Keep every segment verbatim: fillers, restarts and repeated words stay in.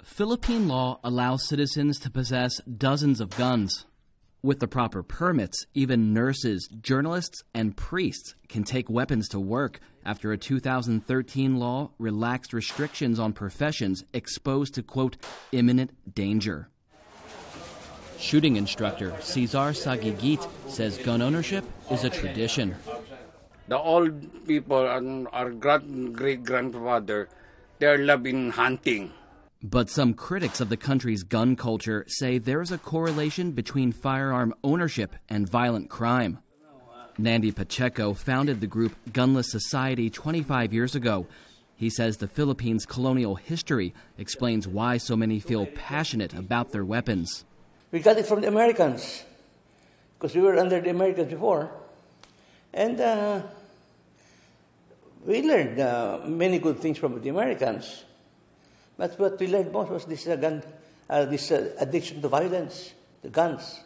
Philippine law allows citizens to possess dozens of guns. With the proper permits, even nurses, journalists, and priests can take weapons to work after a two thousand thirteen law relaxed restrictions on professions exposed to, quote, imminent danger. Shooting instructor Cesar Sagigit says gun ownership is a tradition. The old people and our great-grandfather, they're loving hunting. But some critics of the country's gun culture say there's a correlation between firearm ownership and violent crime. Nandy Pacheco founded the group Gunless Society twenty-five years ago. He says the Philippines' colonial history explains why so many feel passionate about their weapons. We got it from the Americans, because we were under the Americans before. And uh, we learned uh, many good things from the Americans. But what we learned most was this, uh, gun, uh, this uh, addiction to violence, the guns.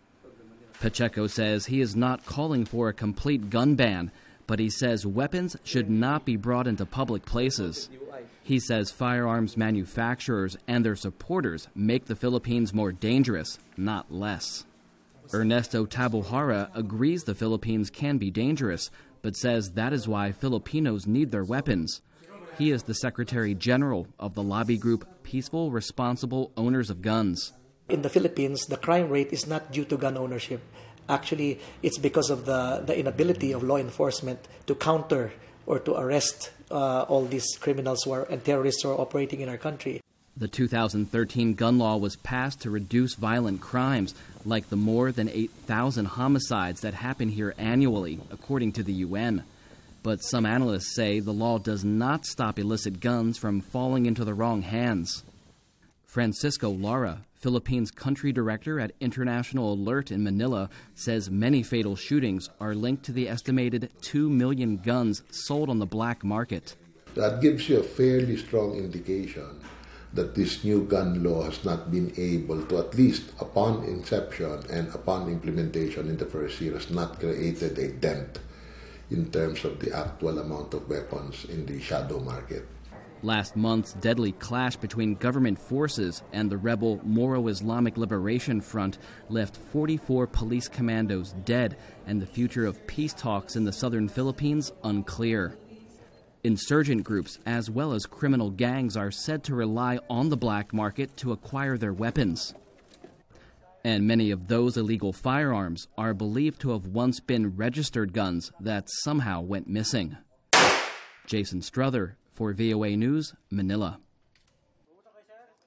Pacheco says he is not calling for a complete gun ban, but he says weapons should not be brought into public places. He says firearms manufacturers and their supporters make the Philippines more dangerous, not less. Ernesto Tabuhara agrees the Philippines can be dangerous, but says that is why Filipinos need their weapons. He is the Secretary General of the lobby group Peaceful Responsible Owners of Guns. In the Philippines, the crime rate is not due to gun ownership. Actually, it's because of the, the inability of law enforcement to counter or to arrest uh, all these criminals who are, and terrorists who are operating in our country. The two thousand thirteen gun law was passed to reduce violent crimes, like the more than eight thousand homicides that happen here annually, according to the U N. But some analysts say the law does not stop illicit guns from falling into the wrong hands. Francisco Lara, Philippines country director at International Alert in Manila, says many fatal shootings are linked to the estimated two million guns sold on the black market. That gives you a fairly strong indication that this new gun law has not been able to, at least upon inception and upon implementation in the first year, has not created a dent in terms of the actual amount of weapons in the shadow market. Last month's deadly clash between government forces and the rebel Moro Islamic Liberation Front left forty-four police commandos dead and the future of peace talks in the southern Philippines unclear. Insurgent groups as well as criminal gangs are said to rely on the black market to acquire their weapons. And many of those illegal firearms are believed to have once been registered guns that somehow went missing. Jason Struther for V O A News, Manila.